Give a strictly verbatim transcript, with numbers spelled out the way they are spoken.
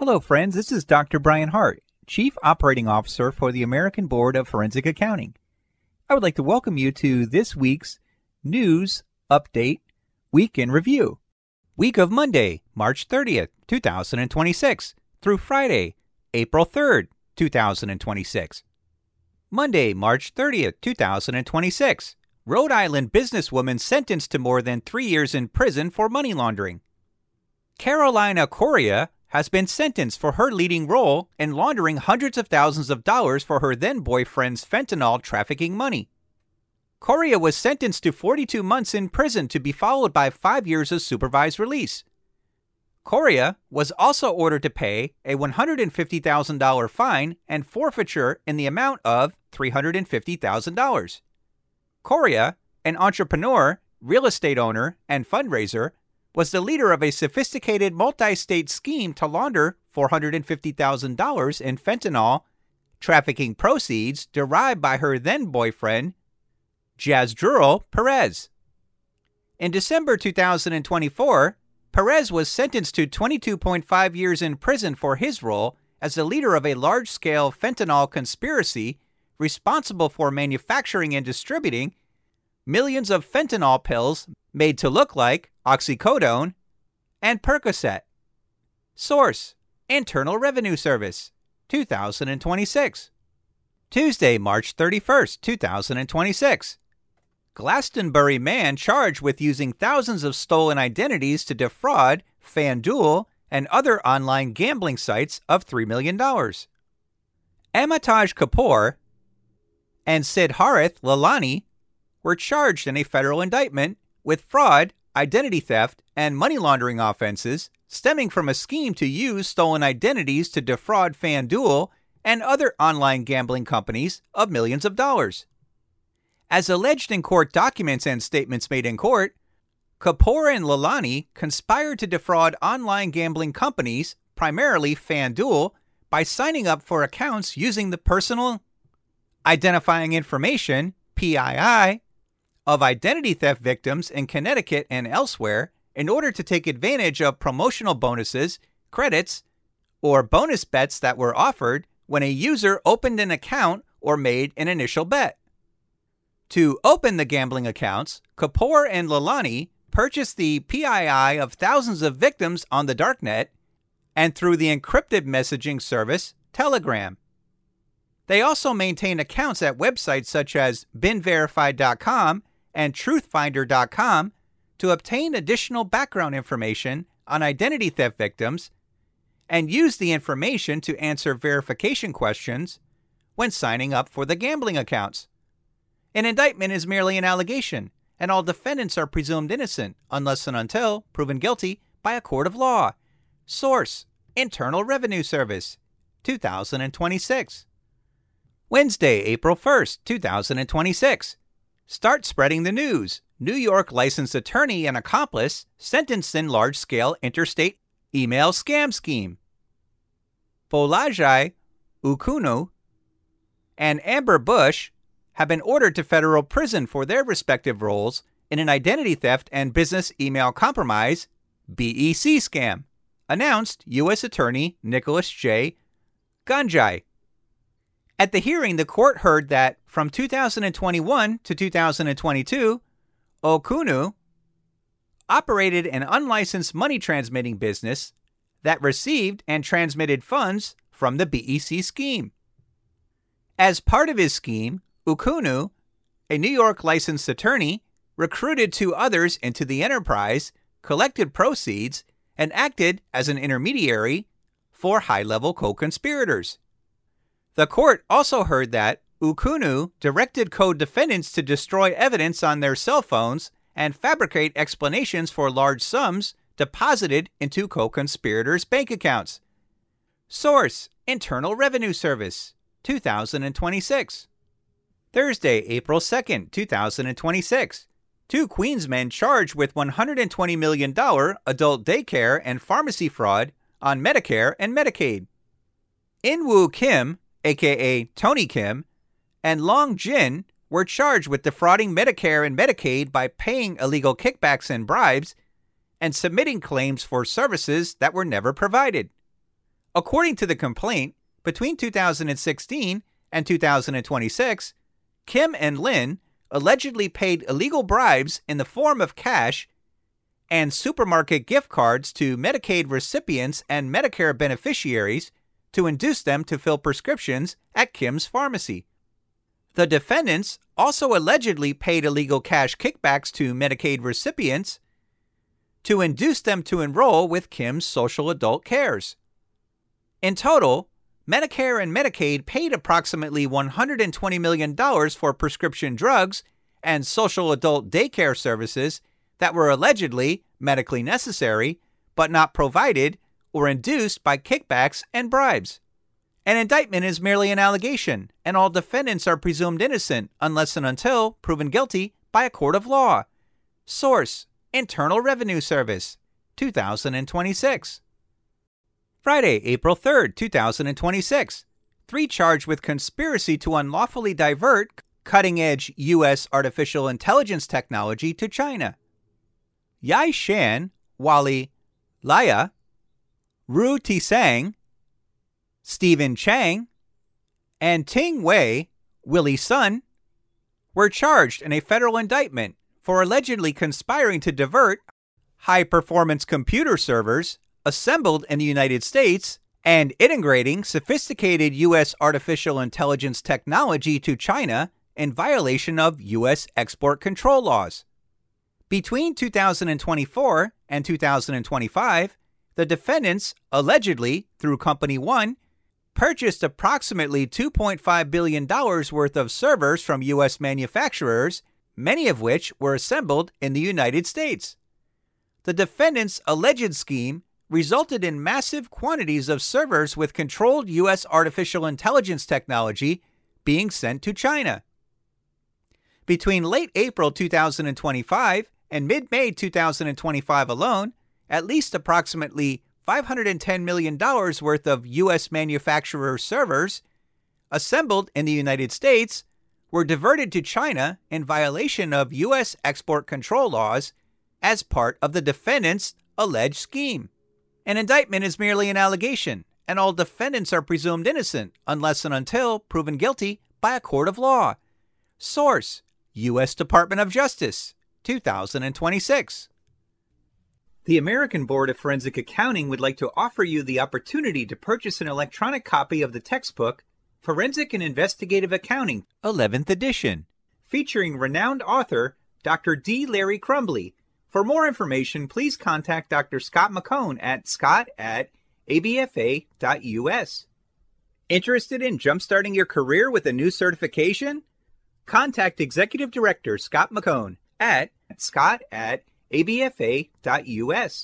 Hello, friends. This is Doctor Brian Hart, Chief Operating Officer for the American Board of Forensic Accounting. I would like to welcome you to this week's News Update Week in Review. Week of Monday, March thirtieth, two thousand twenty-six, through Friday, April third, two thousand twenty-six. Monday, March thirtieth, two thousand twenty-six. Rhode Island businesswoman sentenced to more than three years in prison for money laundering. Carolina Correa has been sentenced for her leading role in laundering hundreds of thousands of dollars for her then-boyfriend's fentanyl trafficking money. Correa was sentenced to forty-two months in prison to be followed by five years of supervised release. Correa was also ordered to pay a one hundred fifty thousand dollars fine and forfeiture in the amount of three hundred fifty thousand dollars. Correa, an entrepreneur, real estate owner, and fundraiser, was the leader of a sophisticated multi-state scheme to launder four hundred fifty thousand dollars in fentanyl trafficking proceeds derived by her then-boyfriend, Jazdrul Perez. In December two thousand twenty-four, Perez was sentenced to twenty-two point five years in prison for his role as the leader of a large-scale fentanyl conspiracy responsible for manufacturing and distributing millions of fentanyl pills made to look like oxycodone and Percocet. Source: Internal Revenue Service, two thousand twenty-six. Tuesday, March thirty-first, two thousand twenty-six. Glastonbury man charged with using thousands of stolen identities to defraud FanDuel and other online gambling sites of three million dollars. Amitabh Kapoor and Siddharth Lalani were charged in a federal indictment with fraud, identity theft, and money laundering offenses stemming from a scheme to use stolen identities to defraud FanDuel and other online gambling companies of millions of dollars. As alleged in court documents and statements made in court, Kapoor and Lalani conspired to defraud online gambling companies, primarily FanDuel, by signing up for accounts using the personal identifying information, P I I, of identity theft victims in Connecticut and elsewhere in order to take advantage of promotional bonuses, credits, or bonus bets that were offered when a user opened an account or made an initial bet. To open the gambling accounts, Kapoor and Lalani purchased the P I I of thousands of victims on the darknet and through the encrypted messaging service Telegram. They also maintain accounts at websites such as bin verified dot com and truth finder dot com to obtain additional background information on identity theft victims and use the information to answer verification questions when signing up for the gambling accounts. An indictment is merely an allegation, and all defendants are presumed innocent unless and until proven guilty by a court of law. Source: Internal Revenue Service, two thousand twenty-six. Wednesday, April first, two thousand twenty-six. Start spreading the news. New York licensed attorney and accomplice sentenced in large-scale interstate email scam scheme. Bolaji Ukunu and Amber Bush have been ordered to federal prison for their respective roles in an identity theft and business email compromise B E C scam, announced U S Attorney Nicholas J. Ganjai. At the hearing, the court heard that from two thousand twenty-one to two thousand twenty-two, Okunu operated an unlicensed money transmitting business that received and transmitted funds from the B E C scheme. As part of his scheme, Okunu, a New York licensed attorney, recruited two others into the enterprise, collected proceeds, and acted as an intermediary for high-level co-conspirators. The court also heard that Okunu directed co-defendants to destroy evidence on their cell phones and fabricate explanations for large sums deposited into co-conspirators' bank accounts. Source: Internal Revenue Service, two thousand twenty-six. Thursday, April second, two thousand twenty-six. Two Queensmen charged with one hundred twenty million dollars adult daycare and pharmacy fraud on Medicare and Medicaid. In-woo Kim, aka Tony Kim, and Long Jin were charged with defrauding Medicare and Medicaid by paying illegal kickbacks and bribes and submitting claims for services that were never provided. According to the complaint, between two thousand sixteen and two thousand twenty-six, Kim and Lin allegedly paid illegal bribes in the form of cash and supermarket gift cards to Medicaid recipients and Medicare beneficiaries to induce them to fill prescriptions at Kim's pharmacy. The defendants also allegedly paid illegal cash kickbacks to Medicaid recipients to induce them to enroll with Kim's Social Adult Cares. In total, Medicare and Medicaid paid approximately one hundred twenty million dollars for prescription drugs and social adult daycare services that were allegedly medically necessary but not provided or induced by kickbacks and bribes. An indictment is merely an allegation, and all defendants are presumed innocent unless and until proven guilty by a court of law. Source: Internal Revenue Service, two thousand twenty-six. Friday, April third, two thousand twenty-six. Three charged with conspiracy to unlawfully divert cutting-edge U S artificial intelligence technology to China. Yai Shan, Wally Laya, Ru Tisang, Stephen Chang, and Ting Wei, Willie Sun, were charged in a federal indictment for allegedly conspiring to divert high-performance computer servers assembled in the United States and integrating sophisticated U S artificial intelligence technology to China in violation of U S export control laws. Between two thousand twenty-four and two thousand twenty-five, the defendants allegedly, through Company One, purchased approximately two point five billion dollars worth of servers from U S manufacturers, many of which were assembled in the United States. The defendants' alleged scheme resulted in massive quantities of servers with controlled U S artificial intelligence technology being sent to China. Between late April two thousand twenty-five and mid-May two thousand twenty-five alone, at least approximately five hundred ten million dollars worth of U S manufacturer servers assembled in the United States were diverted to China in violation of U S export control laws as part of the defendants' alleged scheme. An indictment is merely an allegation, and all defendants are presumed innocent unless and until proven guilty by a court of law. Source: U S Department of Justice, two thousand twenty-six. The American Board of Forensic Accounting would like to offer you the opportunity to purchase an electronic copy of the textbook Forensic and Investigative Accounting, eleventh edition, featuring renowned author Doctor D. Larry Crumbly. For more information, please contact Doctor Scott McCone at scott at a b f a dot u s. Interested in jumpstarting your career with a new certification? Contact Executive Director Scott McCone at scott at a b f a dot u s.